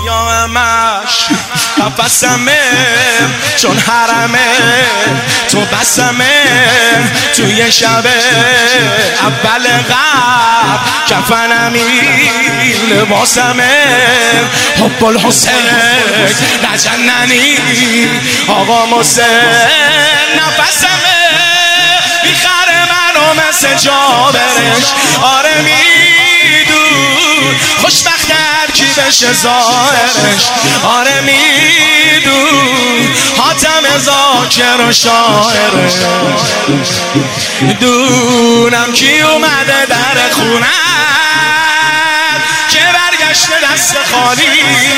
دنیا مش قفسمه چون حرمه تو بسمه توی شب اول قبل کفنمی لباسمه حب الحسین نجننی آقا محسن نفسمه میخره منو مثل جابرش آره میدون خوشبخت هر کی بشه ظاهرش آره میدون حاتم ذاکر و شاعرش دونم کی اومده در خونه که برگشته دست خالی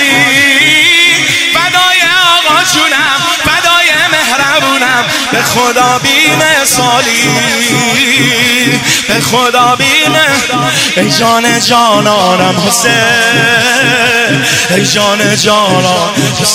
فدای آقا جونم فدای مهربونم به خدا بی‌مثالی به خدا ای جان جانانم حسین ای جان جانان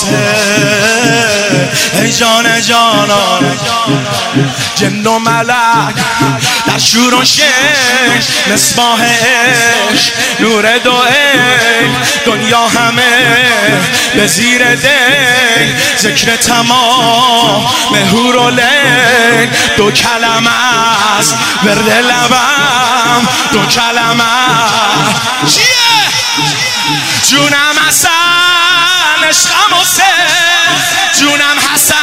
حسین ای جان جانان جن و ملک در شور و شش مصباح عشق نور دو دنیا همه به زیر دل ذکر تمام مهور و لیل دو کلمه است ورد لبم دو کلمه چیه جونم حسن عشقم حسین جونم حسن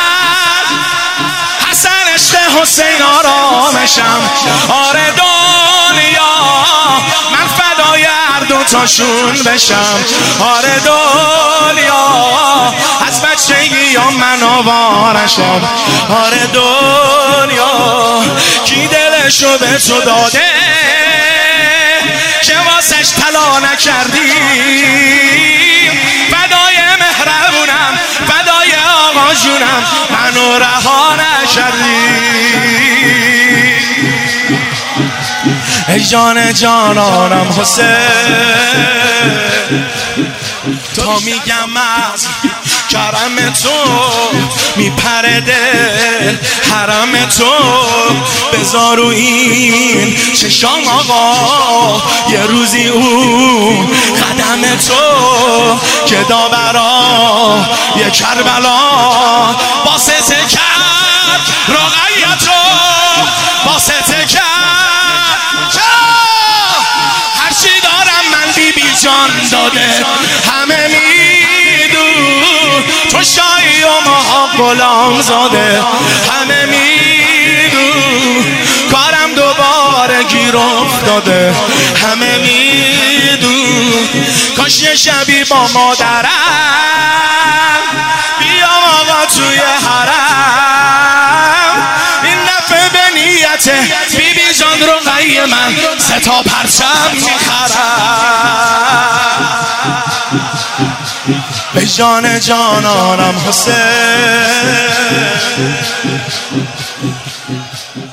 حسن عشق حسین آرامشم آره دنیا من فدای هر دوتاشون بشم آره دنیا از بچگی من آوارشم آره دنیا کی دلشو به تو داده که واسش طلا نکردی فدای مهربونم فدای آقا جونم منو رها نکردی ای جان جانانم حسین تا میگم از کرم تو میپره دل حرم تو بذار رو این چشام آقا یه روزی اون قدم تو که داورا یه کربلا واسه کرد رقیتو واسه کرد هرچی دارم من بی جان داده همه میدون تو شایی و ما غلام زاده همه میدون کارم دوباره گیر افتاده همه میدون کاش یه شبی با مادرم بیام آقا توی حرم این دفعه به نیت بی بی جان رو غی من 3 تا پرچم میخرم به جان جانانم حسین